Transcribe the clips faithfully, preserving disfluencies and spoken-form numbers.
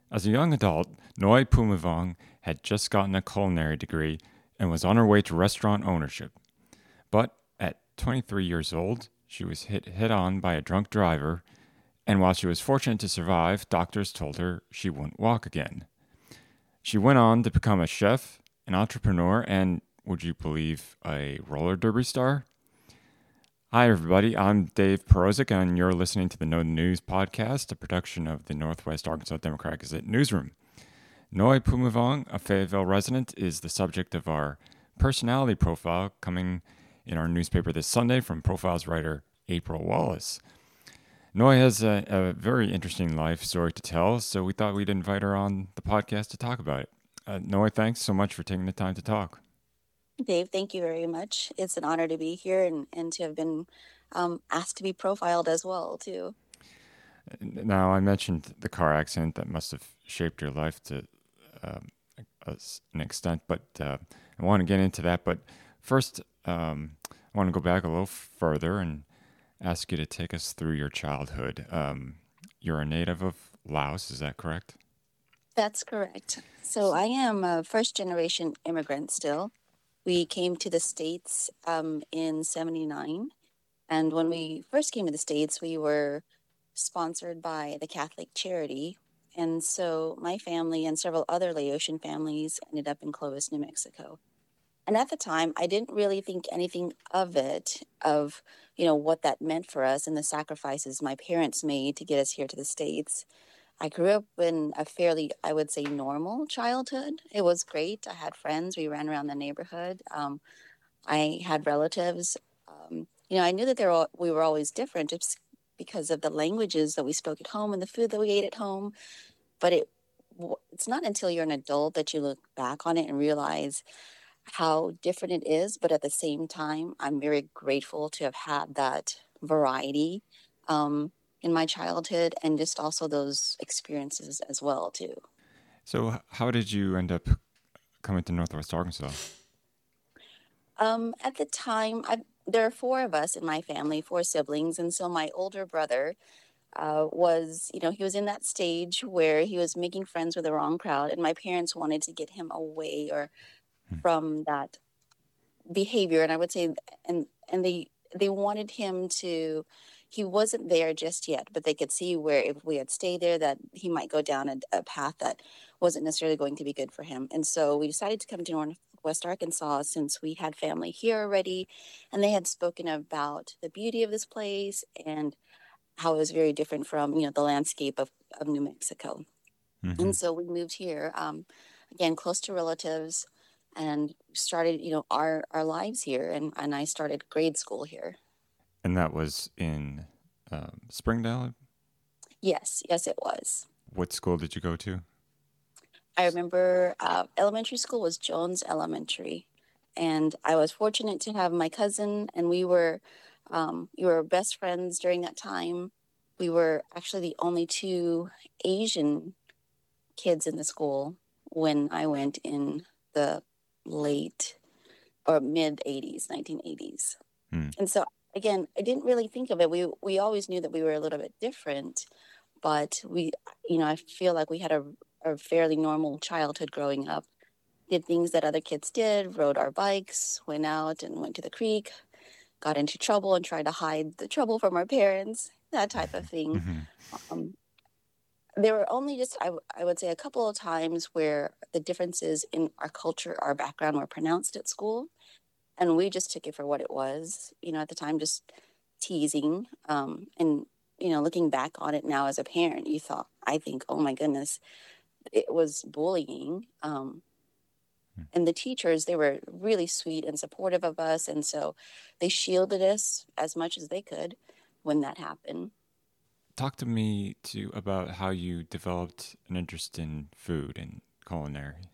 As a young adult, Noi Pumavong had just gotten a culinary degree and was on her way to restaurant ownership. But at twenty-three years old, she was hit head on by a drunk driver, and while she was fortunate to survive, doctors told her she wouldn't walk again. She went on to become a chef, an entrepreneur, and, would you believe, a roller derby star? Hi, everybody. I'm Dave Perozik, and you're listening to the Know the News podcast, a production of the Northwest Arkansas Democrat Gazette newsroom. Noi Pumavong, a Fayetteville resident, is the subject of our personality profile coming in our newspaper this Sunday from Profiles writer April Wallace. Noi has a, a very interesting life story to tell, so we thought we'd invite her on the podcast to talk about it. Uh, Noi, thanks so much for taking the time to talk. Dave, thank you very much. It's an honor to be here and, and to have been um, asked to be profiled as well, too. Now, I mentioned the car accident that must have shaped your life to um, a, an extent, but uh, I want to get into that. But first, um, I want to go back a little further and ask you to take us through your childhood. Um, you're a native of Laos, is that correct? That's correct. So I am a first generation immigrant still. We came to the States um, in seventy-nine. And when we first came to the States, we were sponsored by the Catholic Charity. And so my family and several other Laotian families ended up in Clovis, New Mexico. And at the time, I didn't really think anything of it, of, you know, what that meant for us and the sacrifices my parents made to get us here to the States. I grew up in a fairly, I would say, normal childhood. It was great. I had friends. We ran around the neighborhood. Um, I had relatives. Um, you know, I knew that they were all, we were always different just because of the languages that we spoke at home and the food that we ate at home. But it it's not until you're an adult that you look back on it and realize how different it is. But at the same time, I'm very grateful to have had that variety um, in my childhood and just also those experiences as well, too. So, how did you end up coming to Northwest Arkansas? Um, at the time, I, there are four of us in my family, four siblings. And so my older brother uh, was, you know, he was in that stage where he was making friends with the wrong crowd. And my parents wanted to get him away or Hmm. from that behavior. And I would say, and, and they, they wanted him to, he wasn't there just yet, but they could see where if we had stayed there, that he might go down a, a path that wasn't necessarily going to be good for him. And so we decided to come to Northwest Arkansas since we had family here already, and they had spoken about the beauty of this place and how it was very different from, you know, the landscape of, of New Mexico. Mm-hmm. And so we moved here, um, again, close to relatives, and started, you know, our, our lives here. And, and I started grade school here. And that was in um, Springdale? Yes, yes, it was. What school did you go to? I remember uh, elementary school was Jones Elementary, and I was fortunate to have my cousin, and we were um, we were best friends during that time. We were actually the only two Asian kids in the school when I went in the late or mid eighties, nineteen eighties. Hmm. And so again, I didn't really think of it. We we always knew that we were a little bit different, but we, you know, I feel like we had a, a fairly normal childhood growing up. Did things that other kids did, rode our bikes, went out and went to the creek, got into trouble and tried to hide the trouble from our parents, that type of thing. Mm-hmm. Um, there were only just, I, w- I would say, a couple of times where the differences in our culture, our background were pronounced at school. And we just took it for what it was, you know, at the time, just teasing. Um, and, you know, looking back on it now as a parent, you thought, I think, oh my goodness, it was bullying. Um, and the teachers, they were really sweet and supportive of us. And so they shielded us as much as they could when that happened. Talk to me too about how you developed an interest in food and culinary.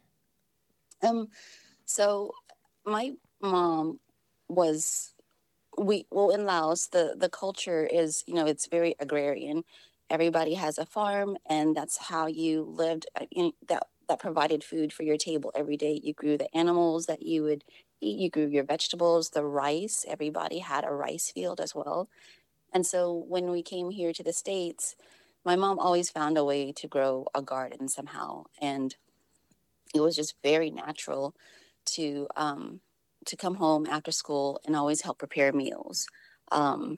Um, so my mom was we well in Laos the the culture is, you know, it's very agrarian. Everybody has a farm, and that's how you lived. uh, You know, that that provided food for your table every day. You grew the animals that you would eat. You grew your vegetables, the rice. Everybody had a rice field as well. And so when we came here to the States, my mom always found a way to grow a garden somehow, and it was just very natural to um, to come home after school and always help prepare meals. Um,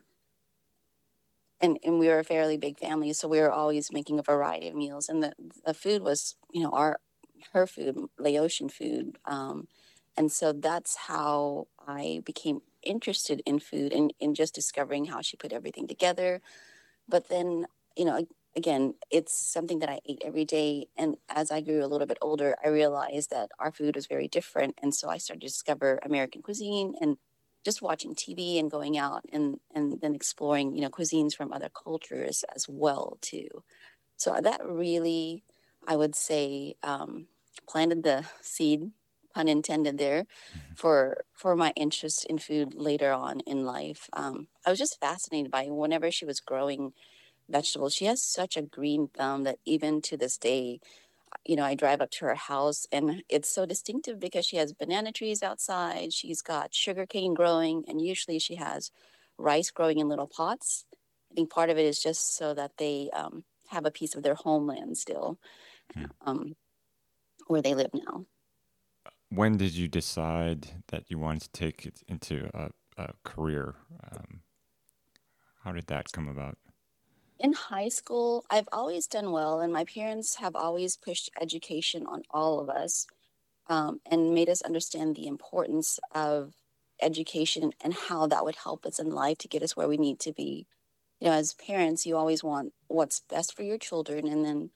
and, and we were a fairly big family, so we were always making a variety of meals. And the, the food was, you know, our her food, Laotian food. Um, and so that's how I became interested in food and in just discovering how she put everything together. But then, you know, again, it's something that I ate every day. And as I grew a little bit older, I realized that our food was very different. And so I started to discover American cuisine and just watching T V and going out and, and then exploring, you know, cuisines from other cultures as well, too. So that really, I would say, um, planted the seed, pun intended there, for for my interest in food later on in life. Um, I was just fascinated by whenever she was growing vegetables. She has such a green thumb that even to this day, you know, I drive up to her house and it's so distinctive because she has banana trees outside. She's got sugarcane growing, and usually she has rice growing in little pots. I think part of it is just so that they um, have a piece of their homeland still, Hmm. um, where they live now. When did you decide that you wanted to take it into a, a career? Um, how did that come about? In high school, I've always done well, and my parents have always pushed education on all of us, um, and made us understand the importance of education and how that would help us in life to get us where we need to be. You know, as parents, you always want what's best for your children, and then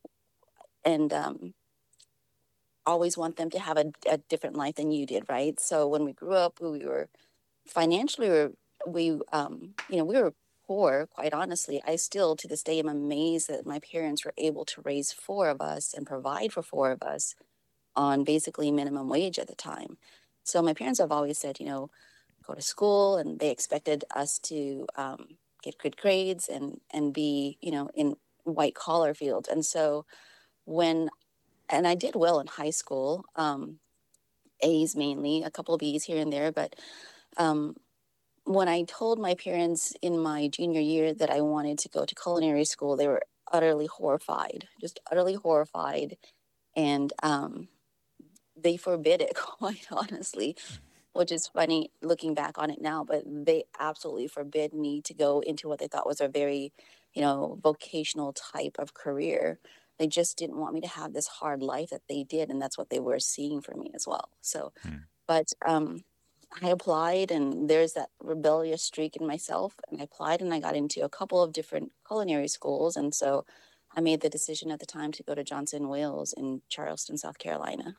and um, always want them to have a, a different life than you did, right? So when we grew up, we were financially, we, were, we um, you know, we were poor. Quite honestly, I still to this day am amazed that my parents were able to raise four of us and provide for four of us on basically minimum wage at the time. So my parents have always said, you know, go to school, and they expected us to um, get good grades and and be, you know, in white collar fields. And so when and I did well in high school, um, A's mainly, a couple of B's here and there. But um, when I told my parents in my junior year that I wanted to go to culinary school, they were utterly horrified, just utterly horrified, and um, they forbid it, quite honestly, which is funny looking back on it now. But they absolutely forbid me to go into what they thought was a very, you know, vocational type of career. They just didn't want me to have this hard life that they did, and that's what they were seeing for me as well. So, Hmm. but um, I applied, and there's that rebellious streak in myself, and I applied, and I got into a couple of different culinary schools, and so I made the decision at the time to go to Johnson Wales in Charleston, South Carolina.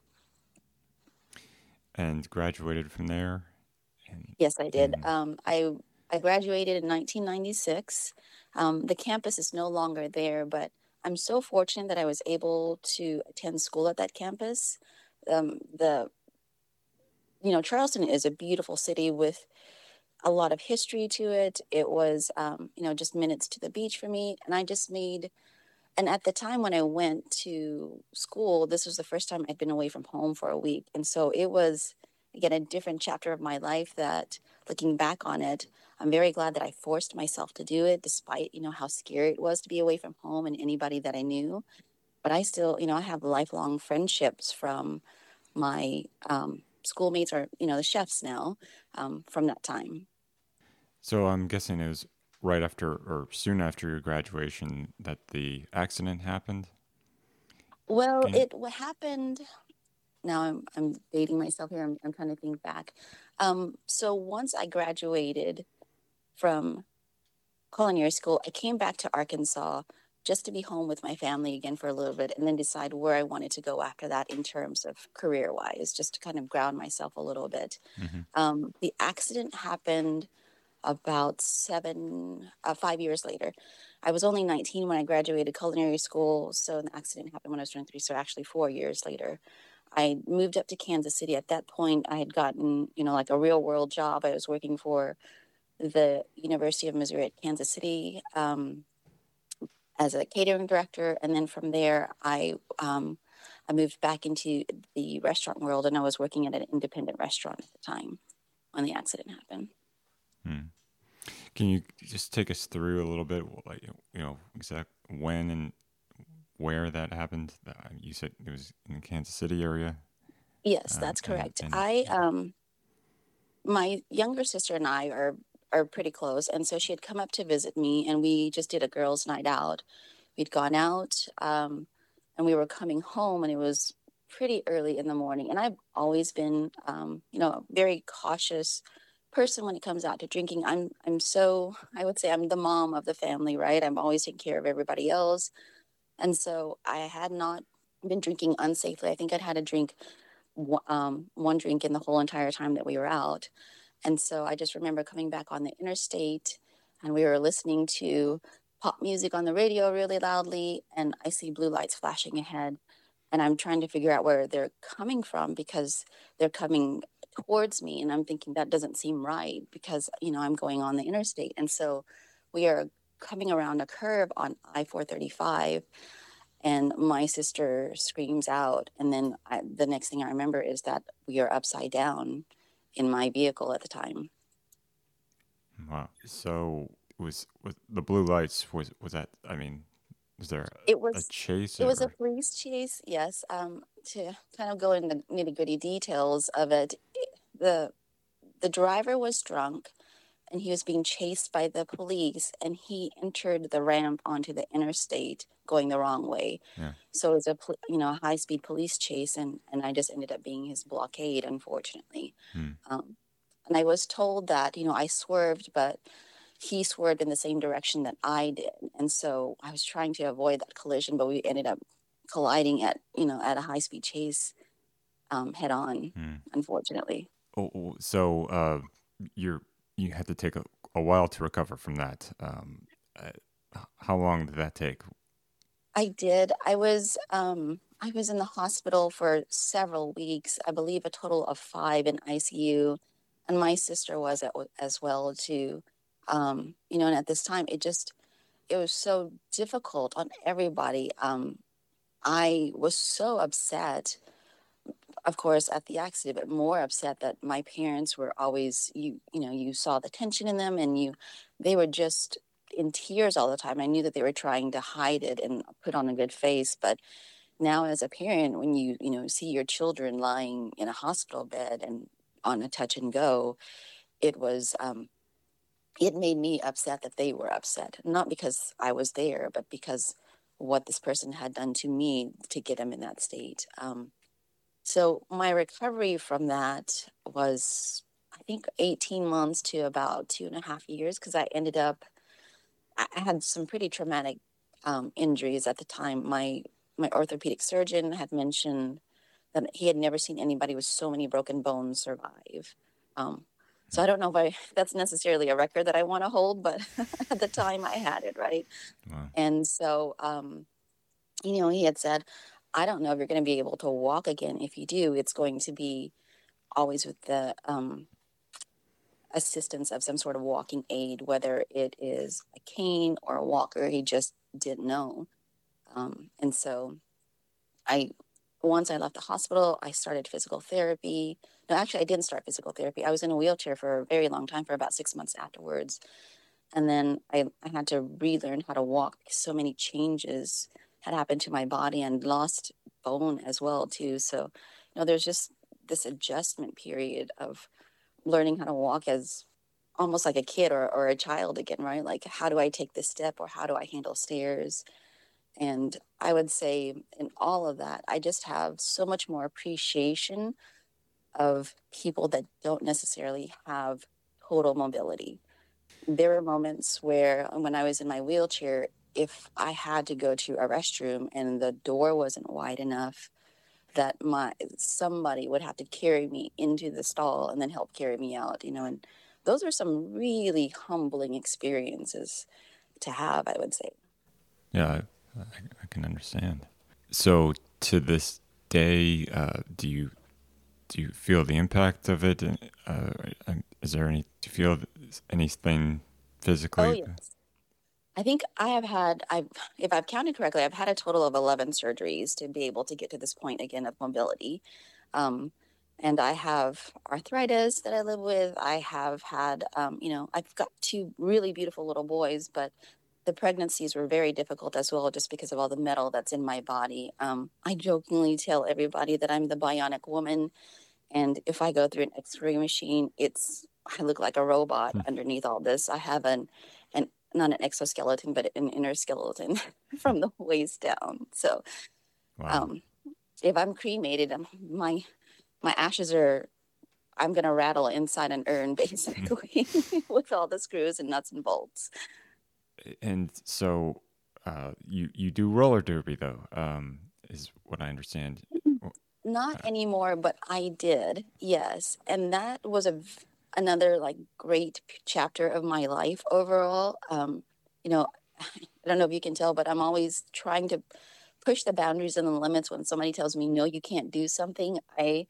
And graduated from there. And, Yes, I did. and Um, I I graduated in nineteen ninety-six. Um, the campus is no longer there, but I'm so fortunate that I was able to attend school at that campus. Um, the you know Charleston is a beautiful city with a lot of history to it. It was um, you know just minutes to the beach for me, and I just made. And at the time when I went to school, this was the first time I'd been away from home for a week. And so it was, again, a different chapter of my life that looking back on it, I'm very glad that I forced myself to do it, despite, you know, how scary it was to be away from home and anybody that I knew. But I still, you know, I have lifelong friendships from my um, schoolmates or, you know, the chefs now um, from that time. so I'm guessing it was right after or soon after your graduation that the accident happened. Well, Can you, it what happened now I'm I'm dating myself here. I'm I'm trying to think back. Um, so once I graduated from culinary school, I came back to Arkansas just to be home with my family again for a little bit, and then decide where I wanted to go after that in terms of career wise, just to kind of ground myself a little bit. mhm. Um, the accident happened about seven, uh, five years later. I was only nineteen when I graduated culinary school, so the accident happened when I was twenty-three, so actually four years later. I moved up to Kansas City. At that point, I had gotten, you know, like a real world job. I was working for the University of Missouri at Kansas City um, as a catering director. And then from there, I um, I moved back into the restaurant world, and I was working at an independent restaurant at the time when the accident happened. Hmm. Can you just take us through a little bit, like you know, exact when and where that happened? Uh, You said it was in the Kansas City area, Yes, um, that's and correct. and I um my younger sister and I are are pretty close, and so she had come up to visit me, and we just did a girls' night out. We'd gone out, um, and we were coming home, and it was pretty early in the morning. And I've always been, um, you know, a very cautious person when it comes out to drinking. I'm I'm so I would say I'm the mom of the family, right? I'm always taking care of everybody else, and so I had not been drinking unsafely. I think I'd had a drink, w- um, one drink in the whole entire time that we were out. And so I just remember coming back on the interstate and we were listening to pop music on the radio really loudly. And I see blue lights flashing ahead. And I'm trying to figure out where they're coming from because they're coming towards me. And I'm thinking that doesn't seem right because, you know, I'm going on the interstate. And so we are coming around a curve on I four thirty-five and my sister screams out. And then I, the next thing I remember is that we are upside down in my vehicle at the time. wow. So was was the blue lights was was that? I mean, was there It a, a was chase it was a or? police chase, yes. Um, to kind of go into the nitty gritty details of it, the the driver was drunk and he was being chased by the police and he entered the ramp onto the interstate going the wrong way. Yeah. So it was a you know a high speed police chase and and I just ended up being his blockade, unfortunately. Hmm. Um, and I was told that you know I swerved, but he swerved in the same direction that I did. And so I was trying to avoid that collision, but we ended up colliding at, you know, at a high speed chase um, head on, Hmm. unfortunately. Oh, oh, so uh, you're you had to take a, a while to recover from that. Um, uh, h- how long did that take? I did. I was um, I was in the hospital for several weeks. I believe a total of five in I C U, and my sister was at, as well too. Um, you know, and at this time, it just it was so difficult on everybody. Um, I was so upset, of course, at the accident, but more upset that my parents were always you you know you saw the tension in them, and you they were just in tears all the time. I knew that they were trying to hide it and put on a good face, but now as a parent, when you you know see your children lying in a hospital bed and on a touch and go, it was um, it made me upset that they were upset, not because I was there, but because what this person had done to me to get him in that state. Um, so my recovery from that was, I think, eighteen months to about two and a half years because I ended up, I I had some pretty traumatic um, injuries at the time. My my orthopedic surgeon had mentioned that he had never seen anybody with so many broken bones survive. Um, so I don't know if I, that's necessarily a record that I want to hold, but at the time I had it, right? Wow. And so, um, you know, he had said, I don't know if you're going to be able to walk again. If you do, it's going to be always with the um, assistance of some sort of walking aid, whether it is a cane or a walker. He just didn't know. Um, and so I, once I left the hospital, I started physical therapy. No, actually, I didn't start physical therapy. I was in a wheelchair for a very long time, for about six months afterwards. And then I, I had to relearn how to walk because so many changes had happened to my body and lost bone as well too. So, you know, there's just this adjustment period of learning how to walk as almost like a kid or, or a child again, right? Like, how do I take this step or how do I handle stairs? And I would say in all of that, I just have so much more appreciation of people that don't necessarily have total mobility. There were moments where when I was in my wheelchair, if I had to go to a restroom and the door wasn't wide enough, that my somebody would have to carry me into the stall and then help carry me out, you know, and those are some really humbling experiences to have, I would say. Yeah, I, I, I can understand. So to this day, uh, do you do you feel the impact of it? Uh, is there any do you feel anything Oh, physically? yes. I think I have had, I've, if I've counted correctly, I've had a total of eleven surgeries to be able to get to this point again of mobility. Um, and I have arthritis that I live with. I have had, um, you know, I've got two really beautiful little boys, but the pregnancies were very difficult as well, just because of all the metal that's in my body. Um, I jokingly tell everybody that I'm the bionic woman, and if I go through an X-ray machine, it's I look like a robot Hmm. underneath all this. I have an, an not an exoskeleton, but an inner skeleton from the waist down. So, Wow. um, if I'm cremated, um, my my ashes are I'm gonna rattle inside an urn basically with all the screws and nuts and bolts. And so uh, you you do roller derby though, um, is what I understand. Oh, Not uh, anymore, but I did, yes. And that was a v- another like great p- chapter of my life overall. Um, you know, I don't know if you can tell, but I'm always trying to push the boundaries and the limits. When somebody tells me no, you can't do something, I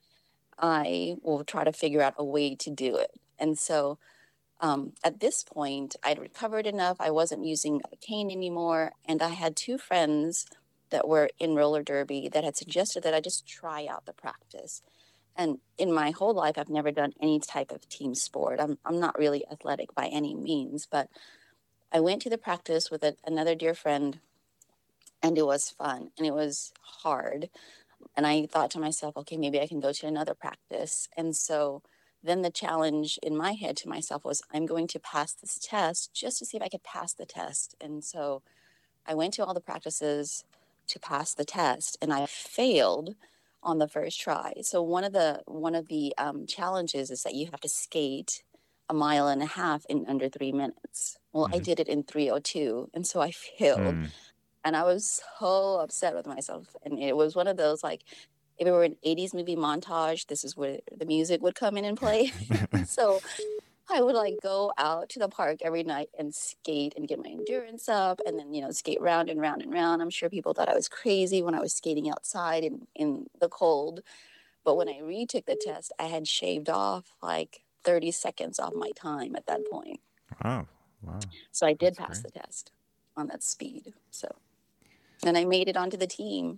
I will try to figure out a way to do it. And so um, at this point, I'd recovered enough. I wasn't using a cane anymore. And I had two friends that were in roller derby that had suggested that I just try out the practice. And in my whole life, I've never done any type of team sport. I'm, I'm not really athletic by any means, but I went to the practice with a, another dear friend, and it was fun and it was hard. And I thought to myself, okay, maybe I can go to another practice. And so then the challenge in my head to myself was, I'm going to pass this test just to see if I could pass the test. And so I went to all the practices to pass the test, and I failed on the first try. So one of the one of the um, challenges is that you have to skate a mile and a half in under three minutes. Well, I mhm. did it in three oh two, and so I failed. Mm. And I was so upset with myself. And it was one of those like, if it were an eighties movie montage, this is where the music would come in and play. So I would like go out to the park every night and skate and get my endurance up and then, you know, skate round and round and round. I'm sure people thought I was crazy when I was skating outside in, in the cold. But when I retook the test, I had shaved off like thirty seconds off my time at that point. Wow, wow, So I did that's pass great. the test on that speed. So, and I made it onto the team.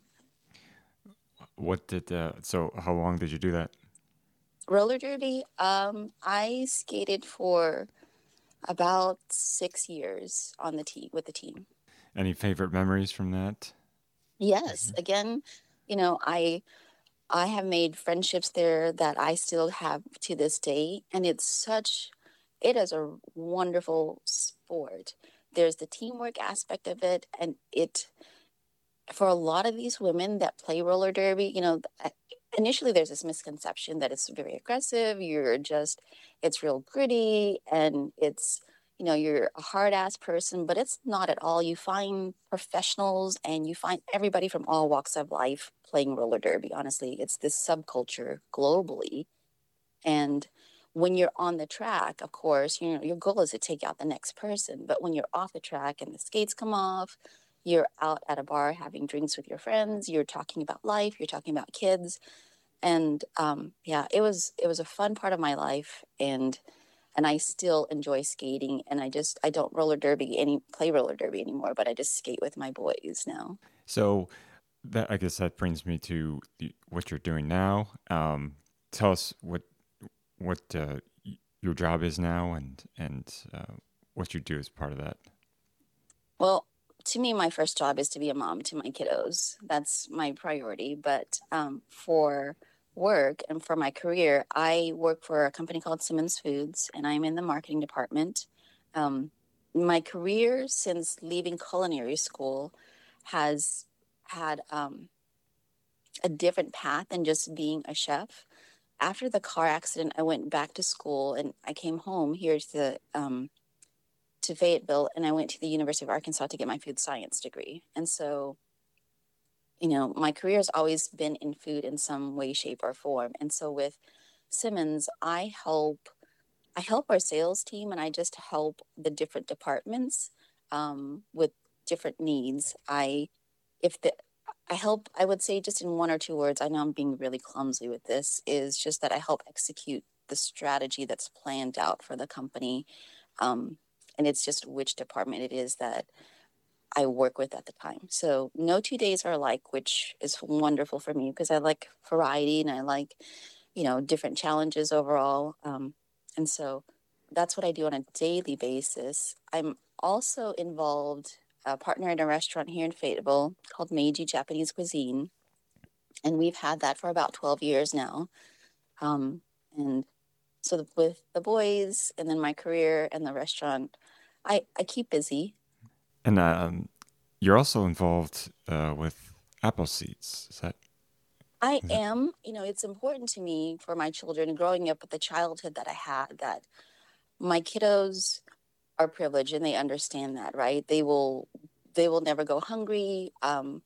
What did uh, so? How long did you do that? Roller derby, um, I skated for about six years on the team with the team. Any favorite memories from that? Yes, again, you know, I I have made friendships there that I still have to this day, and it's such it is a wonderful sport. There's the teamwork aspect of it, and it for a lot of these women that play roller derby, you know, th- initially there's this misconception that it's very aggressive. You're just, it's real gritty and it's, you know, you're a hard ass person, but it's not at all. You find professionals and you find everybody from all walks of life playing roller derby. Honestly, it's this subculture globally. And when you're on the track, of course, you know, your goal is to take out the next person. But when you're off the track and the skates come off, you're out at a bar having drinks with your friends, you're talking about life, you're talking about kids. And um, yeah, it was it was a fun part of my life, and and I still enjoy skating. And I just I don't roller derby any play roller derby anymore, but I just skate with my boys now. So that I guess that brings me to the, what you're doing now. Um, tell us what what uh, y- your job is now, and and uh, what you do as part of that. Well, to me, my first job is to be a mom to my kiddos. That's my priority. But um, for work and for my career, I work for a company called Simmons Foods, and I'm in the marketing department. Um, my career since leaving culinary school has had um, a different path than just being a chef. After the car accident, I went back to school and I came home here to um, to Fayetteville, and I went to the University of Arkansas to get my food science degree. And so, you know, my career has always been in food in some way, shape, or form. And so with Simmons, I help I help our sales team, and I just help the different departments um, with different needs. I if the I help, I would say just in one or two words, I know I'm being really clumsy with this, is just that I help execute the strategy that's planned out for the company. Um, and it's just which department it is that I work with at the time. So no two days are alike, which is wonderful for me because I like variety and I like you know, different challenges overall. Um, and so that's what I do on a daily basis. I'm also involved, a partner in a restaurant here in Fayetteville called Meiji Japanese Cuisine. And we've had that for about twelve years now. Um, and so with the boys and then my career and the restaurant, I, I keep busy. And um, you're also involved uh, with apple seeds. Is that? I Is that am, you know, it's important to me for my children growing up with the childhood that I had, that my kiddos are privileged and they understand that, right? They will, they will never go hungry. Um,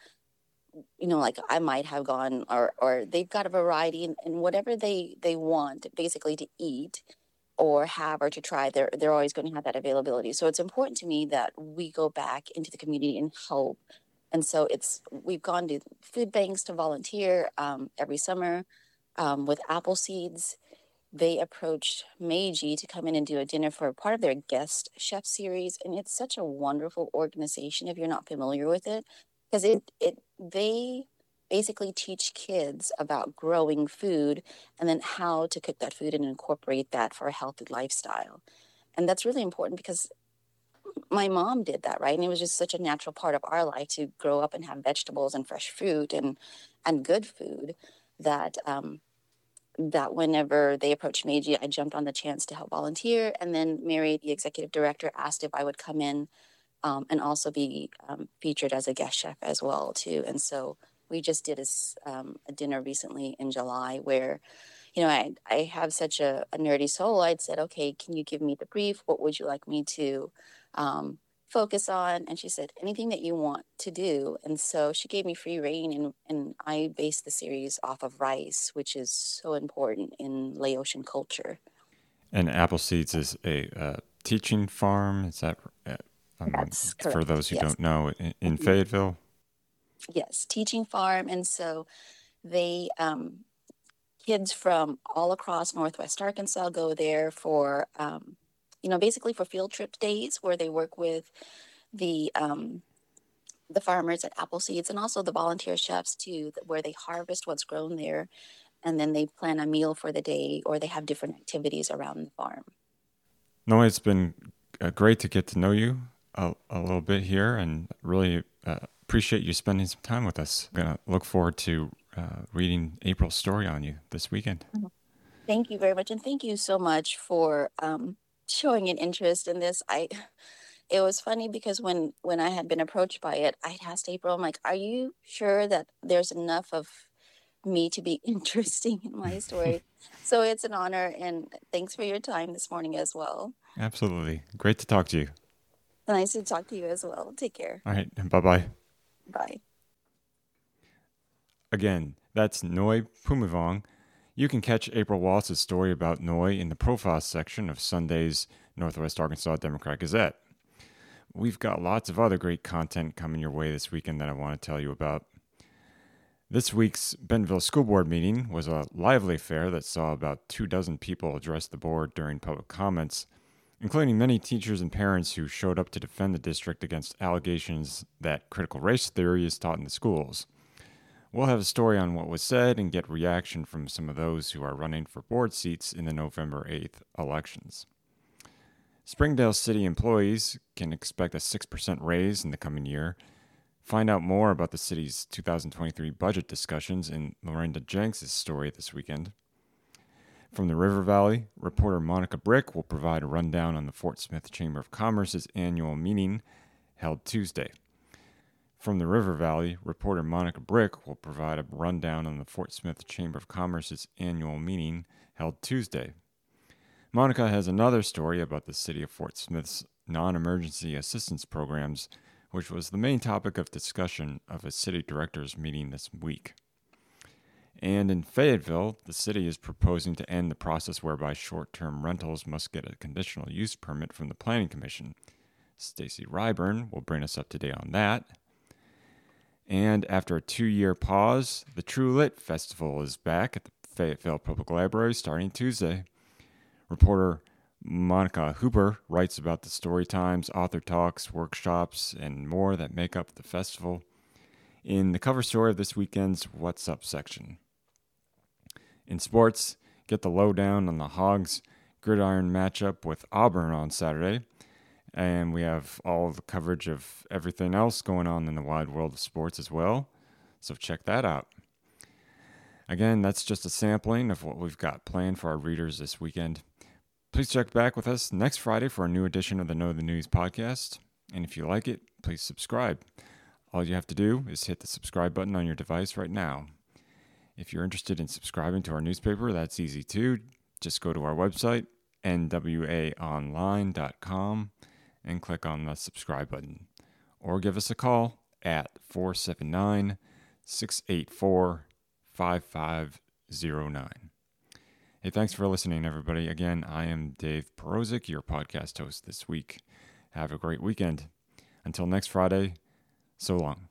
you know, like I might have gone, or or they've got a variety, and, and whatever they they want basically to eat or have or to try, they're they're always going to have that availability. So it's important to me that we go back into the community and help. And so it's we've gone to food banks to volunteer um, every summer um, with apple seeds. They approached Meiji to come in and do a dinner for part of their guest chef series, and it's such a wonderful organization if you're not familiar with it, because it it they basically teach kids about growing food and then how to cook that food and incorporate that for a healthy lifestyle. And that's really important because my mom did that, right? And it was just such a natural part of our life to grow up and have vegetables and fresh fruit and and good food that um, that whenever they approached Meiji, I jumped on the chance to help volunteer. And then Mary, the executive director, asked if I would come in um, and also be um, featured as a guest chef as well too. And so we just did a, s- um, a dinner recently in July where, you know, I I have such a, a nerdy soul. I'd said, okay, can you give me the brief? What would you like me to um, focus on? And she said, anything that you want to do. And so she gave me free reign, and, and I based the series off of rice, which is so important in Laotian culture. and apple seeds is a uh, teaching farm. Is that? Uh, um, That's for correct. those who Yes. don't know, in, in Mhm. Fayetteville. Yes, teaching farm. And so they um, kids from all across Northwest Arkansas go there for, um, you know, basically for field trip days where they work with the um, the farmers at Apple Seeds and also the volunteer chefs too, where they harvest what's grown there and then they plan a meal for the day or they have different activities around the farm. No, it's been uh, great to get to know you a, a little bit here, and really uh, appreciate you spending some time with us. I'm gonna look forward to uh, reading April's story on you this weekend. Mhm. Thank you very much, and thank you so much for um, showing an interest in this. I it was funny because when when I had been approached by it, I had asked April, I'm like, "Are you sure that there's enough of me to be interesting in my story?" So it's an honor, and thanks for your time this morning as well. Absolutely. Great to talk to you. Nice to talk to you as well. Take care. All right. Bye bye. Bye. Again, that's Noi Pumavong. You can catch April Wallace's story about Noi in the profile section of Sunday's Northwest Arkansas Democrat Gazette. We've got lots of other great content coming your way this weekend that I want to tell you about. This week's Bentonville School Board meeting was a lively affair that saw about two dozen people address the board during public comments, including many teachers and parents who showed up to defend the district against allegations that critical race theory is taught in the schools. We'll have a story on what was said and get reaction from some of those who are running for board seats in the November eighth elections. Springdale City employees can expect a six percent raise in the coming year. Find out more about the city's two thousand twenty-three budget discussions in Lorinda Jenks' story this weekend. From the River Valley, reporter Monica Brick will provide a rundown on the Fort Smith Chamber of Commerce's annual meeting held Tuesday. From the River Valley, reporter Monica Brick will provide a rundown on the Fort Smith Chamber of Commerce's annual meeting held Tuesday. Monica has another story about the city of Fort Smith's non-emergency assistance programs, which was the main topic of discussion of a city directors meeting this week. And in Fayetteville, the city is proposing to end the process whereby short-term rentals must get a conditional use permit from the Planning Commission. Stacy Ryburn will bring us up to date on that. And after a two-year pause, the True Lit Festival is back at the Fayetteville Public Library starting Tuesday. Reporter Monica Hooper writes about the story times, author talks, workshops, and more that make up the festival in the cover story of this weekend's What's Up section. In sports, get the lowdown on the Hogs gridiron matchup with Auburn on Saturday. And we have all the coverage of everything else going on in the wide world of sports as well. So check that out. Again, that's just a sampling of what we've got planned for our readers this weekend. Please check back with us next Friday for a new edition of the Know the News podcast. And if you like it, please subscribe. All you have to do is hit the subscribe button on your device right now. If you're interested in subscribing to our newspaper, that's easy too. Just go to our website, N W A online dot com, and click on the subscribe button. Or give us a call at four seven nine, six eight four, five five zero nine. Hey, thanks for listening, everybody. Again, I am Dave Perozik, your podcast host this week. Have a great weekend. Until next Friday, so long.